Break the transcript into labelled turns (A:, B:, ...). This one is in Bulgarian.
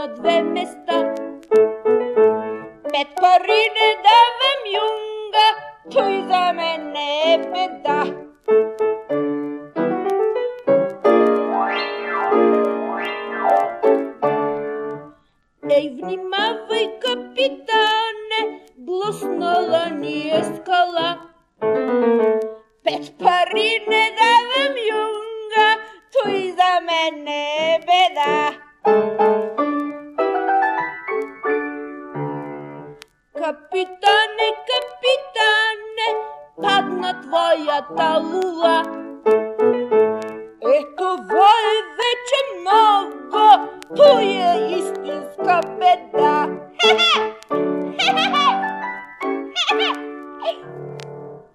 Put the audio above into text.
A: на две места. 5 пари не давам, юнга, той за мен не е беда. Ей, внимавай, капитане, блъснала ни е скала. 5 пари не давам, юнга, той за мен не е беда. Капитане, капитане, падна твоята лула. Това е вече много, той е истинска беда.